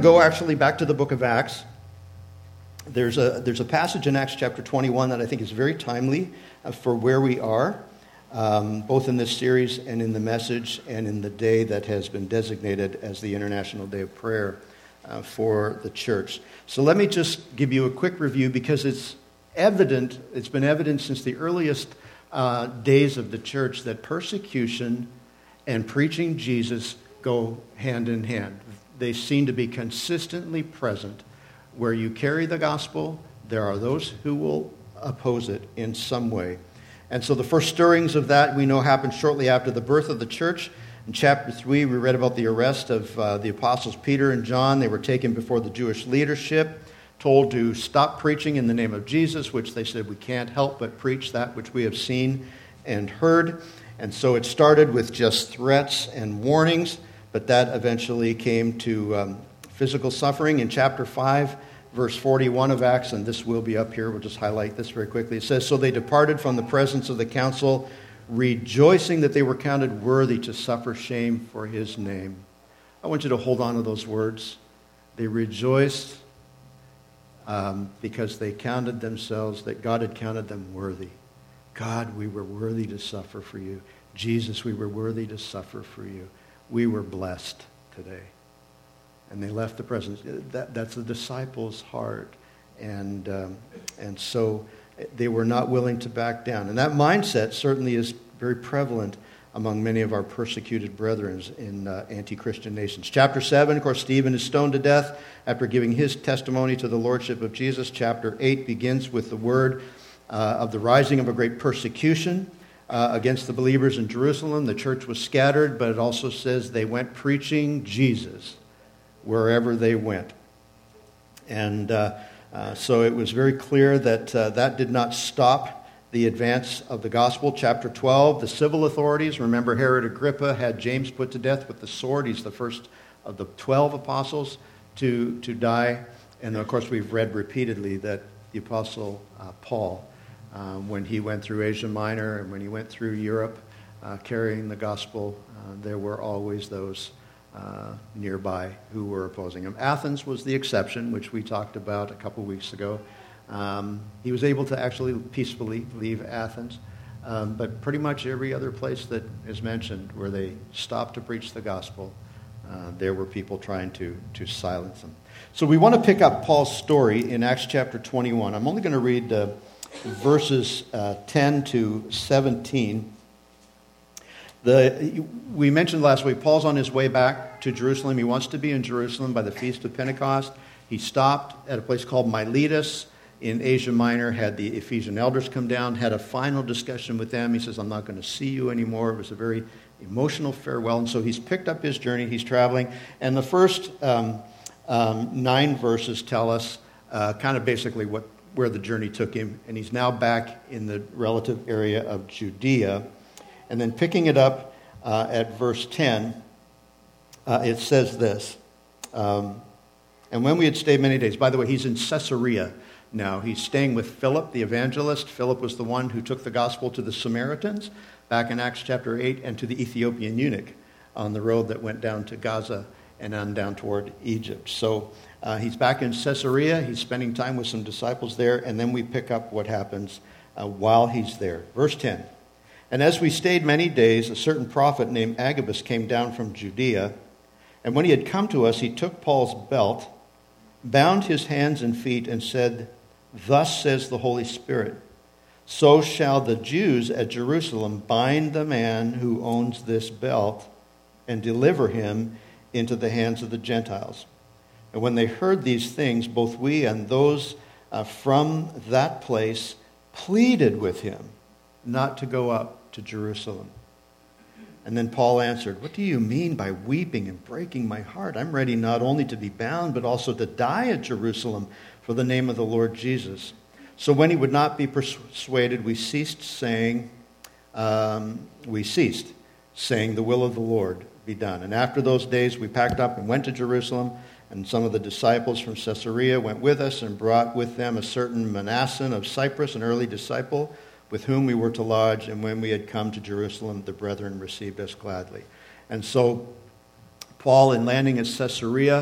go actually back to the book of Acts. There's a passage in Acts chapter 21 that I think is very timely for where we are, both in this series and in the message and in the day that has been designated as the International Day of Prayer for the church. So let me just give you a quick review because it's been evident since the earliest days of the church that persecution and preaching Jesus go hand in hand. They seem to be consistently present. Where you carry the gospel, there are those who will oppose it in some way. And so the first stirrings of that we know happened shortly after the birth of the church. In chapter 3, we read about the arrest of the apostles Peter and John. They were taken before the Jewish leadership, told to stop preaching in the name of Jesus, which they said, we can't help but preach that which we have seen and heard. And so it started with just threats and warnings, but that eventually came to physical suffering. In chapter 5, verse 41 of Acts, and this will be up here, we'll just highlight this very quickly. It says, so they departed from the presence of the council, rejoicing that they were counted worthy to suffer shame for his name. I want you to hold on to those words. They rejoiced because they counted themselves, that God had counted them worthy. God, we were worthy to suffer for you. Jesus, we were worthy to suffer for you. We were blessed today. And they left the presence. That's the disciples' heart. And so they were not willing to back down. And that mindset certainly is very prevalent among many of our persecuted brethren in anti-Christian nations. Chapter 7, of course, Stephen is stoned to death after giving his testimony to the lordship of Jesus. Chapter 8 begins with the word of the rising of a great persecution against the believers in Jerusalem. The church was scattered, but it also says they went preaching Jesus wherever they went. And so it was very clear that that did not stop the advance of the gospel. Chapter 12, the civil authorities, remember Herod Agrippa had James put to death with the sword. He's the first of the 12 apostles to die. And of course we've read repeatedly that the apostle Paul, when he went through Asia Minor and when he went through Europe carrying the gospel, there were always those nearby who were opposing him. Athens was the exception, which we talked about a couple weeks ago. He was able to actually peacefully leave Athens, but pretty much every other place that is mentioned where they stopped to preach the gospel, there were people trying to silence them. So we want to pick up Paul's story in Acts chapter 21. I'm only going to read verses 10 to 17. We mentioned last week, Paul's on his way back to Jerusalem. He wants to be in Jerusalem by the Feast of Pentecost. He stopped at a place called Miletus in Asia Minor, had the Ephesian elders come down, had a final discussion with them. He says, I'm not going to see you anymore. It was a very emotional farewell. And so he's picked up his journey. He's traveling. And the first 9 verses tell us kind of basically where the journey took him. And he's now back in the relative area of Judea. And then picking it up at verse 10, it says this. And when we had stayed many days, by the way, he's in Caesarea now. He's staying with Philip, the evangelist. Philip was the one who took the gospel to the Samaritans back in Acts chapter 8 and to the Ethiopian eunuch on the road that went down to Gaza and on down toward Egypt. So he's back in Caesarea. He's spending time with some disciples there. And then we pick up what happens while he's there. Verse 10. And as we stayed many days, a certain prophet named Agabus came down from Judea. And when he had come to us, he took Paul's belt, bound his hands and feet, and said, Thus says the Holy Spirit, so shall the Jews at Jerusalem bind the man who owns this belt and deliver him into the hands of the Gentiles. And when they heard these things, both we and those from that place pleaded with him not to go up to Jerusalem. And then Paul answered, What do you mean by weeping and breaking my heart? I'm ready not only to be bound, but also to die at Jerusalem for the name of the Lord Jesus. So when he would not be persuaded, we ceased saying, the will of the Lord be done. And after those days we packed up and went to Jerusalem, and some of the disciples from Caesarea went with us and brought with them a certain Manasseh of Cyprus, an early disciple, with whom we were to lodge, and when we had come to Jerusalem, the brethren received us gladly. And so Paul, in landing at Caesarea,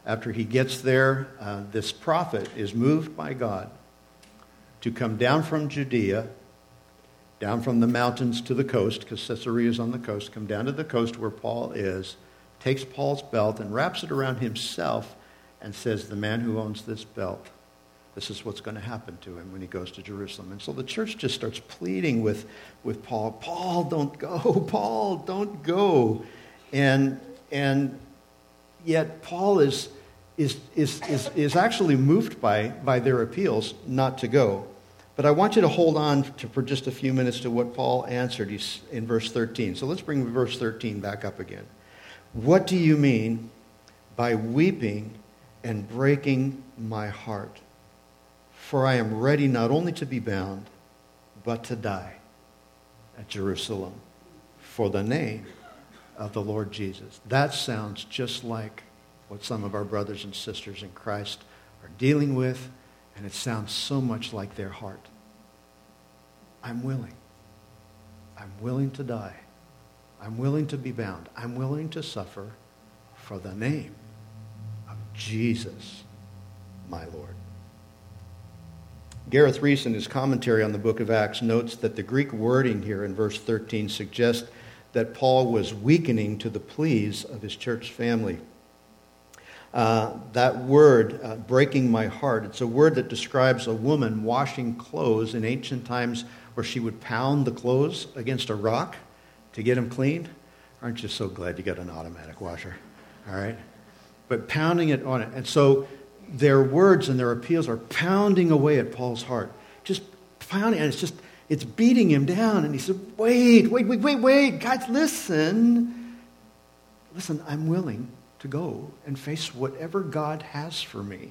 after he gets there, this prophet is moved by God to come down from Judea, down from the mountains to the coast, because Caesarea is on the coast, come down to the coast where Paul is, takes Paul's belt and wraps it around himself and says, the man who owns this belt, this is what's going to happen to him when he goes to Jerusalem. And so the church just starts pleading with Paul, Paul, don't go, Paul, don't go. And yet Paul is actually moved by their appeals not to go. But I want you to hold on for just a few minutes to what Paul answered in verse 13. So let's bring verse 13 back up again. What do you mean by weeping and breaking my heart? For I am ready not only to be bound, but to die at Jerusalem for the name of the Lord Jesus. That sounds just like what some of our brothers and sisters in Christ are dealing with, and it sounds so much like their heart. I'm willing. I'm willing to die. I'm willing to be bound. I'm willing to suffer for the name of Jesus, my Lord. Gareth Reese, in his commentary on the book of Acts, notes that the Greek wording here in verse 13 suggests that Paul was weakening to the pleas of his church family. That word, breaking my heart, it's a word that describes a woman washing clothes in ancient times where she would pound the clothes against a rock to get them cleaned. Aren't you so glad you got an automatic washer? All right? But pounding it on it. And so their words and their appeals are pounding away at Paul's heart. Just pounding, and it's beating him down. And he said, wait, guys, listen. Listen, I'm willing to go and face whatever God has for me.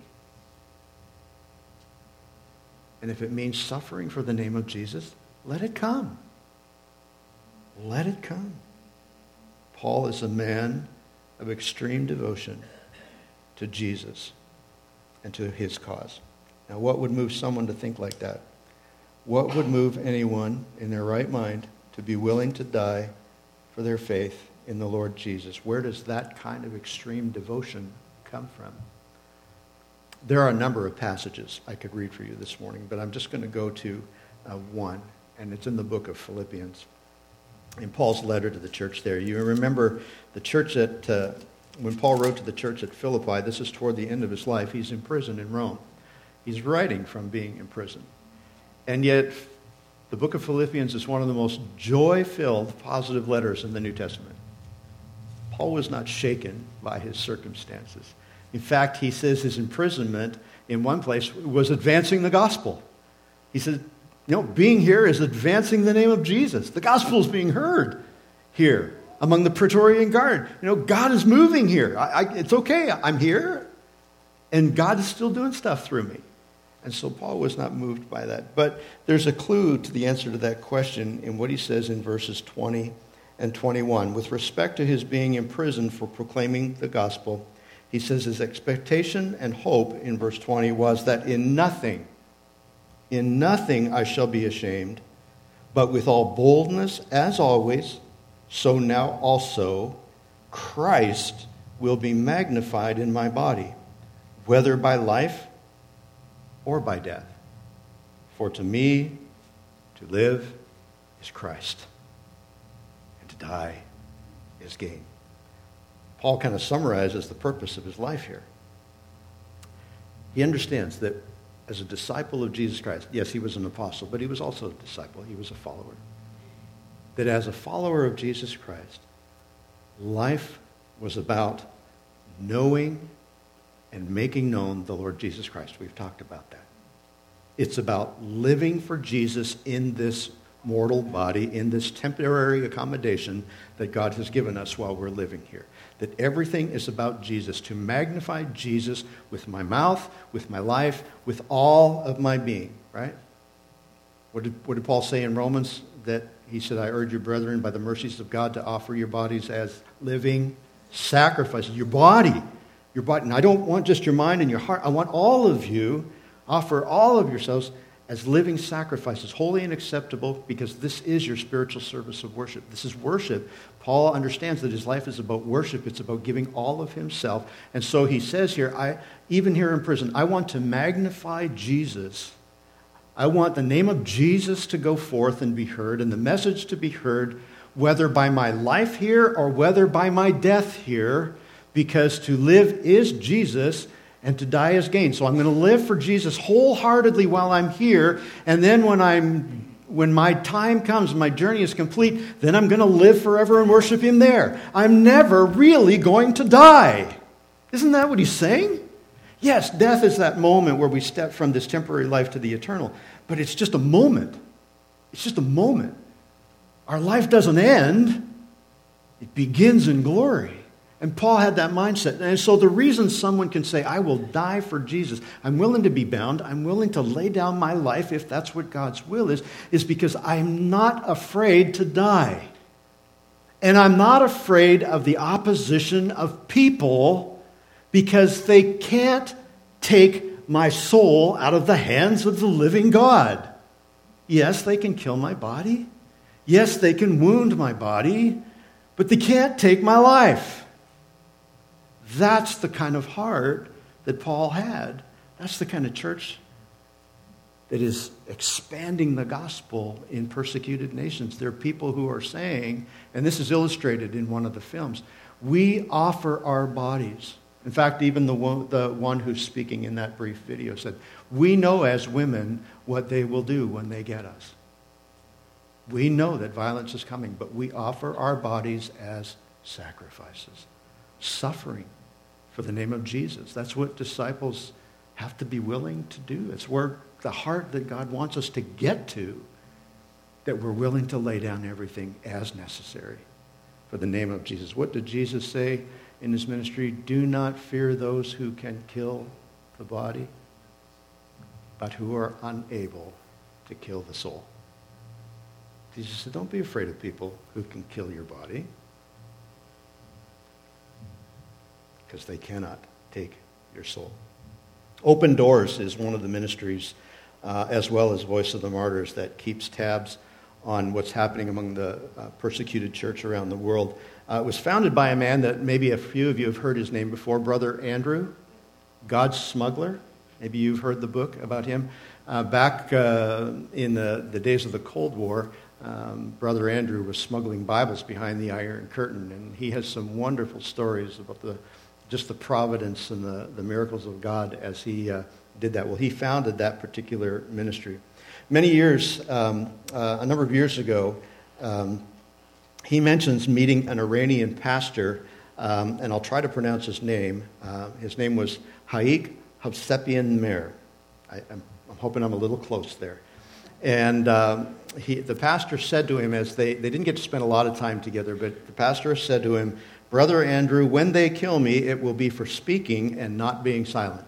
And if it means suffering for the name of Jesus, let it come. Let it come. Paul is a man of extreme devotion to Jesus and to his cause. Now, what would move someone to think like that? What would move anyone in their right mind to be willing to die for their faith in the Lord Jesus? Where does that kind of extreme devotion come from? There are a number of passages I could read for you this morning, but I'm just going to go to one, and it's in the book of Philippians, in Paul's letter to the church there. You remember the church when Paul wrote to the church at Philippi, this is toward the end of his life. He's in prison in Rome. He's writing from being in prison. And yet, the book of Philippians is one of the most joy-filled, positive letters in the New Testament. Paul was not shaken by his circumstances. In fact, he says his imprisonment in one place was advancing the gospel. He said, being here is advancing the name of Jesus. The gospel is being heard here among the Praetorian Guard. God is moving here. It's okay. I'm here, and God is still doing stuff through me. And so Paul was not moved by that. But there's a clue to the answer to that question in what he says in verses 20 and 21. With respect to his being imprisoned for proclaiming the gospel, he says his expectation and hope in verse 20 was that in nothing I shall be ashamed, but with all boldness, as always, so now also Christ will be magnified in my body, whether by life or by death. For to me, to live is Christ, and to die is gain. Paul kind of summarizes the purpose of his life here. He understands that as a disciple of Jesus Christ, yes, he was an apostle, but he was also a disciple. He was a follower. That as a follower of Jesus Christ, life was about knowing and making known the Lord Jesus Christ. We've talked about that. It's about living for Jesus in this mortal body, in this temporary accommodation that God has given us while we're living here. That everything is about Jesus, to magnify Jesus with my mouth, with my life, with all of my being, right? What did Paul say in Romans? That he said, I urge you, brethren, by the mercies of God, to offer your bodies as living sacrifices. Your body. And I don't want just your mind and your heart. I want all of you, offer all of yourselves as living sacrifices, holy and acceptable, because this is your spiritual service of worship. This is worship. Paul understands that his life is about worship. It's about giving all of himself. And so he says here, even here in prison, I want to magnify Jesus. I want the name of Jesus to go forth and be heard, and the message to be heard, whether by my life here or whether by my death here, because to live is Jesus and to die is gain. So I'm going to live for Jesus wholeheartedly while I'm here, and then when my time comes, my journey is complete, then I'm going to live forever and worship him there. I'm never really going to die. Isn't that what he's saying? Yes, death is that moment where we step from this temporary life to the eternal, but it's just a moment. It's just a moment. Our life doesn't end. It begins in glory. And Paul had that mindset. And so the reason someone can say, I will die for Jesus, I'm willing to be bound, I'm willing to lay down my life if that's what God's will is because I'm not afraid to die. And I'm not afraid of the opposition of people because they can't take my soul out of the hands of the living God. Yes, they can kill my body. Yes, they can wound my body, but they can't take my life. That's the kind of heart that Paul had. That's the kind of church that is expanding the gospel in persecuted nations. There are people who are saying, and this is illustrated in one of the films, we offer our bodies. In fact, even the one who's speaking in that brief video said, we know as women what they will do when they get us. We know that violence is coming, but we offer our bodies as sacrifices. Suffering for the name of Jesus. That's what disciples have to be willing to do. It's where the heart that God wants us to get to, that we're willing to lay down everything as necessary for the name of Jesus. What did Jesus say in his ministry? Do not fear those who can kill the body, but who are unable to kill the soul. Jesus said, don't be afraid of people who can kill your body, because they cannot take your soul. Open Doors is one of the ministries, as well as Voice of the Martyrs, that keeps tabs on what's happening among the persecuted church around the world. It was founded by a man that maybe a few of you have heard his name before, Brother Andrew, God's Smuggler. Maybe you've heard the book about him. Back in the days of the Cold War, Brother Andrew was smuggling Bibles behind the Iron Curtain, and he has some wonderful stories about just the providence and the miracles of God as he did that. Well, he founded that particular ministry. Many years, a number of years ago, he mentions meeting an Iranian pastor, and I'll try to pronounce his name. His name was Haik Hovsepian Mer. I'm hoping I'm a little close there. And the pastor said to him, as they didn't get to spend a lot of time together, but the pastor said to him, Brother Andrew, when they kill me, it will be for speaking and not being silent.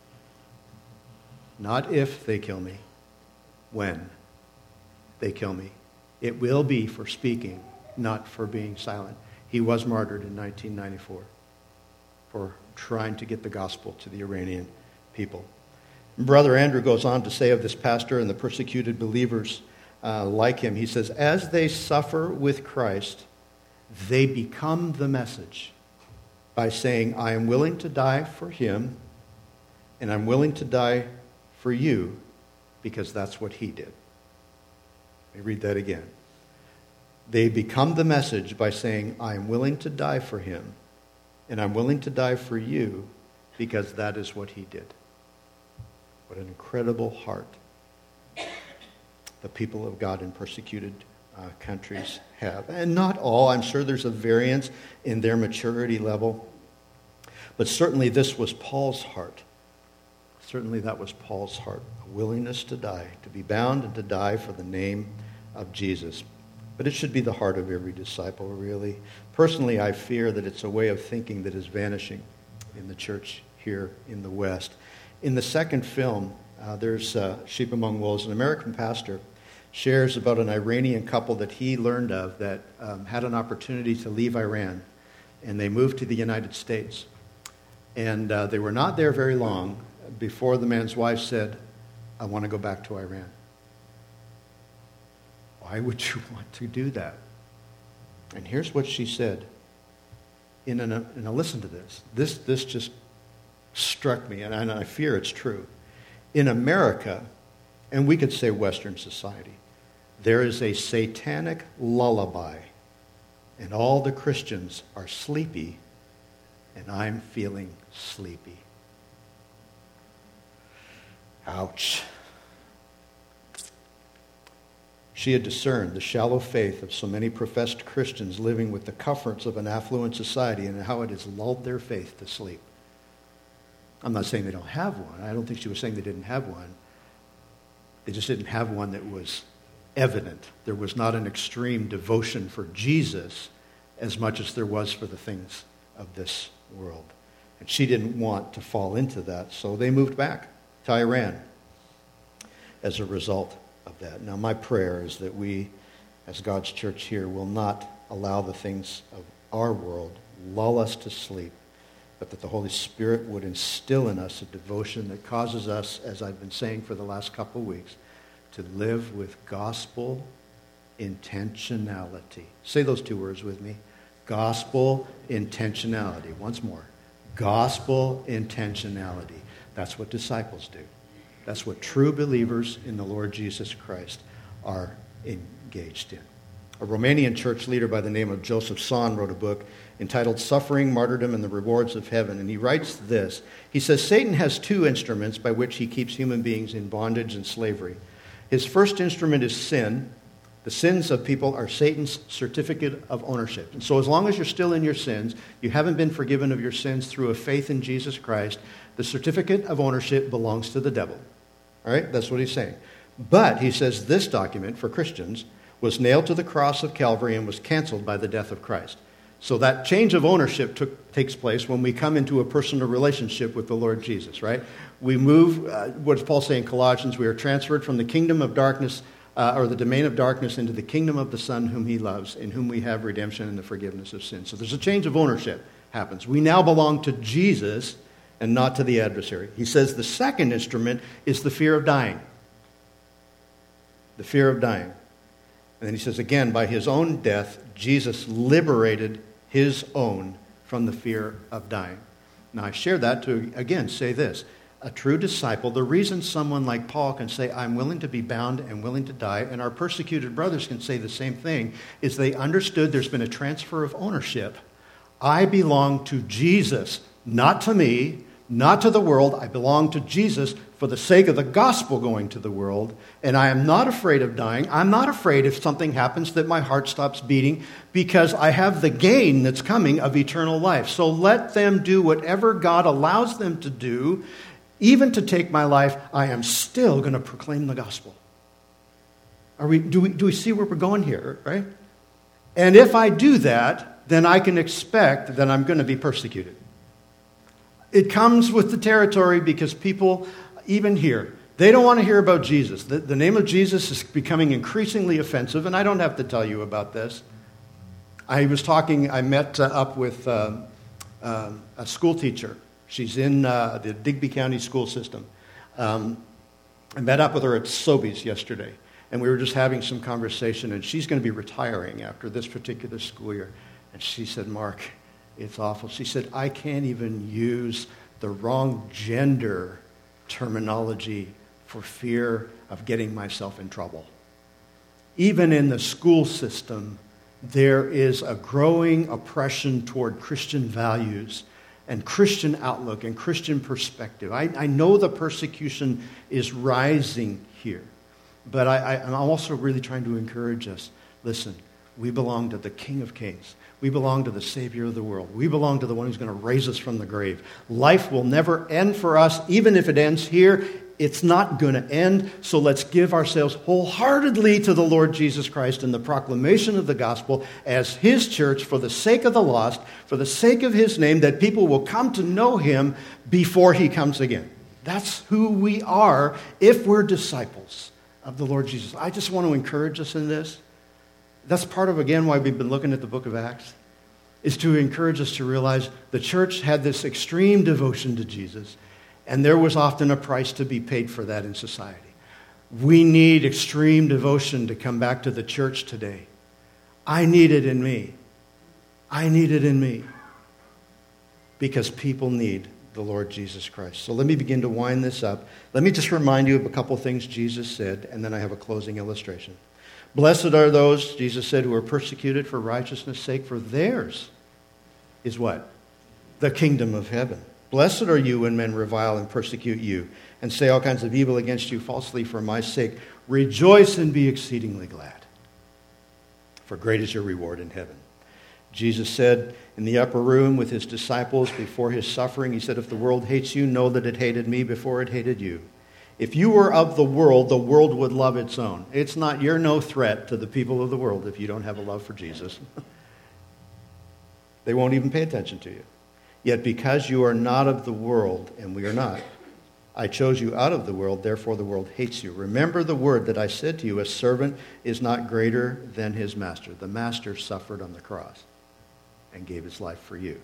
Not if they kill me, when they kill me. It will be for speaking, not for being silent. He was martyred in 1994 for trying to get the gospel to the Iranian people. Brother Andrew goes on to say of this pastor and the persecuted believers like him, he says, as they suffer with Christ, they become the message by saying, I am willing to die for him, and I'm willing to die for you, because that's what he did. Let me read that again. They become the message by saying, I am willing to die for him, and I'm willing to die for you, because that is what he did. What an incredible heart the people of God in persecuted countries have. And not all. I'm sure there's a variance in their maturity level. But certainly this was Paul's heart. Certainly that was Paul's heart. A willingness to die, to be bound and to die for the name of Jesus. But it should be the heart of every disciple, really. Personally, I fear that it's a way of thinking that is vanishing in the church here in the West. In the second film, there's Sheep Among Wolves. An American pastor shares about an Iranian couple that he learned of that had an opportunity to leave Iran, and they moved to the United States. And they were not there very long before the man's wife said, I want to go back to Iran. Why would you want to do that? And here's what she said. Now listen to this. This just struck me, and I fear it's true. In America, and we could say Western society, there is a satanic lullaby, and all the Christians are sleepy, and I'm feeling sleepy. Ouch. She had discerned the shallow faith of so many professed Christians living with the comforts of an affluent society and how it has lulled their faith to sleep. I'm not saying they don't have one. I don't think she was saying they didn't have one. They just didn't have one that was evident. There was not an extreme devotion for Jesus as much as there was for the things of this world. And she didn't want to fall into that, so they moved back to Iran as a result of that. Now, my prayer is that we, as God's church here, will not allow the things of our world lull us to sleep, but that the Holy Spirit would instill in us a devotion that causes us, as I've been saying for the last couple of weeks, to live with gospel intentionality. Say those two words with me. Gospel intentionality. Once more. Gospel intentionality. That's what disciples do. That's what true believers in the Lord Jesus Christ are engaged in. A Romanian church leader by the name of Joseph Tson wrote a book entitled Suffering, Martyrdom, and the Rewards of Heaven. And he writes this. He says, Satan has two instruments by which he keeps human beings in bondage and slavery. His first instrument is sin. The sins of people are Satan's certificate of ownership. And so as long as you're still in your sins, you haven't been forgiven of your sins through a faith in Jesus Christ, the certificate of ownership belongs to the devil. All right? That's what he's saying. But, he says, this document for Christians was nailed to the cross of Calvary and was canceled by the death of Christ. So that change of ownership takes place when we come into a personal relationship with the Lord Jesus, right? We move, what does Paul say in Colossians? We are transferred from the kingdom of darkness, or the domain of darkness, into the kingdom of the Son whom he loves, in whom we have redemption and the forgiveness of sins. So there's a change of ownership happens. We now belong to Jesus and not to the adversary. He says the second instrument is the fear of dying. The fear of dying. And then he says, again, by his own death, Jesus liberated his own from the fear of dying. Now, I share that to, again, say this. A true disciple, the reason someone like Paul can say, I'm willing to be bound and willing to die, and our persecuted brothers can say the same thing, is they understood there's been a transfer of ownership. I belong to Jesus, not to me, not to the world. I belong to Jesus for the sake of the gospel going to the world. And I am not afraid of dying. I'm not afraid if something happens that my heart stops beating, because I have the gain that's coming of eternal life. So let them do whatever God allows them to do. Even to take my life, I am still going to proclaim the gospel. Do we see where we're going here, right? And if I do that, then I can expect that I'm going to be persecuted. It comes with the territory, because people, even here, they don't want to hear about Jesus. The name of Jesus is becoming increasingly offensive, and I don't have to tell you about this. I met up with a school teacher. She's in the Digby County school system. I met up with her at Sobeys yesterday, and we were just having some conversation, and she's going to be retiring after this particular school year. And she said, Mark, it's awful. She said, I can't even use the wrong gender terminology for fear of getting myself in trouble. Even in the school system, there is a growing oppression toward Christian values and Christian outlook and Christian perspective. I know the persecution is rising here, but I'm also really trying to encourage us. Listen, we belong to the King of Kings. We belong to the Savior of the world. We belong to the one who's going to raise us from the grave. Life will never end for us. Even if it ends here, it's not going to end. So let's give ourselves wholeheartedly to the Lord Jesus Christ in the proclamation of the gospel as his church, for the sake of the lost, for the sake of his name, that people will come to know him before he comes again. That's who we are if we're disciples of the Lord Jesus. I just want to encourage us in this. That's part of, again, why we've been looking at the book of Acts, is to encourage us to realize the church had this extreme devotion to Jesus, and there was often a price to be paid for that in society. We need extreme devotion to come back to the church today. I need it in me. I need it in me. Because people need the Lord Jesus Christ. So let me begin to wind this up. Let me just remind you of a couple things Jesus said, and then I have a closing illustration. Blessed are those, Jesus said, who are persecuted for righteousness' sake, for theirs is what? The kingdom of heaven. Blessed are you when men revile and persecute you and say all kinds of evil against you falsely for my sake. Rejoice and be exceedingly glad, for great is your reward in heaven. Jesus said in the upper room with his disciples before his suffering, he said, if the world hates you, know that it hated me before it hated you. If you were of the world would love its own. You're no threat to the people of the world if you don't have a love for Jesus. They won't even pay attention to you. Yet because you are not of the world, and we are not, I chose you out of the world, therefore the world hates you. Remember the word that I said to you, a servant is not greater than his master. The master suffered on the cross and gave his life for you.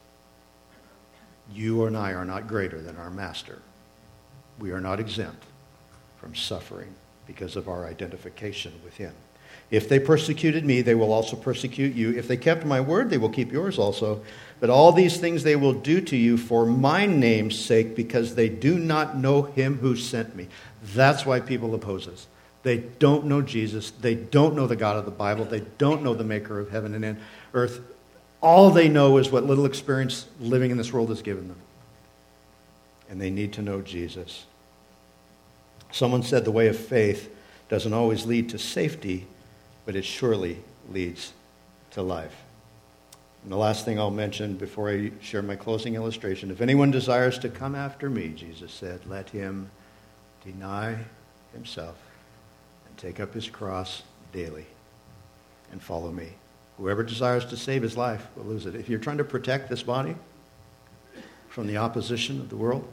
You and I are not greater than our master. We are not exempt from suffering because of our identification with him. If they persecuted me, they will also persecute you. If they kept my word, they will keep yours also. But all these things they will do to you for my name's sake, because they do not know him who sent me. That's why people oppose us. They don't know Jesus. They don't know the God of the Bible. They don't know the maker of heaven and earth. All they know is what little experience living in this world has given them. And they need to know Jesus. Someone said the way of faith doesn't always lead to safety, but it surely leads to life. And the last thing I'll mention before I share my closing illustration, if anyone desires to come after me, Jesus said, let him deny himself and take up his cross daily and follow me. Whoever desires to save his life will lose it. If you're trying to protect this body from the opposition of the world,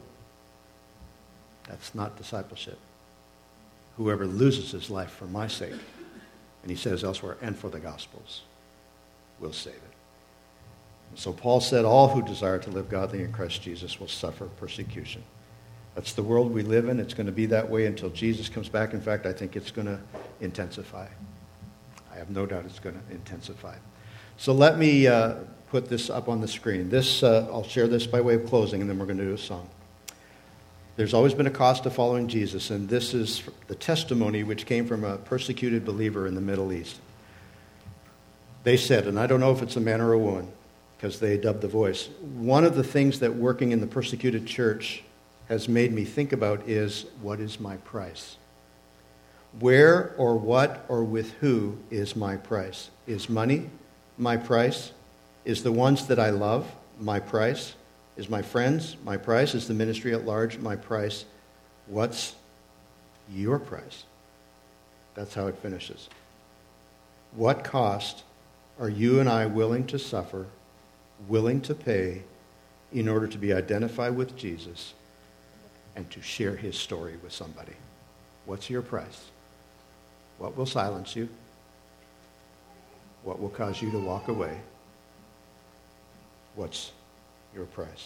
that's not discipleship. Whoever loses his life for my sake, and he says elsewhere, and for the gospel's, will save it. And so Paul said, all who desire to live godly in Christ Jesus will suffer persecution. That's the world we live in. It's going to be that way until Jesus comes back. In fact, I think it's going to intensify. I have no doubt it's going to intensify. So let me put this up on the screen. I'll share this by way of closing, and then we're going to do a song. There's always been a cost to following Jesus, and this is the testimony which came from a persecuted believer in the Middle East. They said, and I don't know if it's a man or a woman, because they dubbed the voice, one of the things that working in the persecuted church has made me think about is, what is my price? Where or what or with who is my price? Is money my price? Is the ones that I love my price? Is my friends my price? Is the ministry at large my price? What's your price? That's how it finishes. What cost are you and I willing to suffer, willing to pay, in order to be identified with Jesus and to share his story with somebody? What's your price? What will silence you? What will cause you to walk away? What's your price?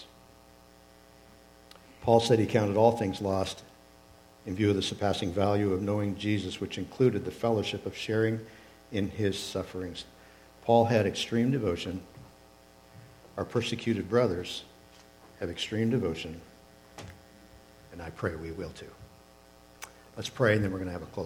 Paul said he counted all things lost in view of the surpassing value of knowing Jesus, which included the fellowship of sharing in his sufferings. Paul had extreme devotion. Our persecuted brothers have extreme devotion, and I pray we will too. Let's pray, and then we're going to have a close.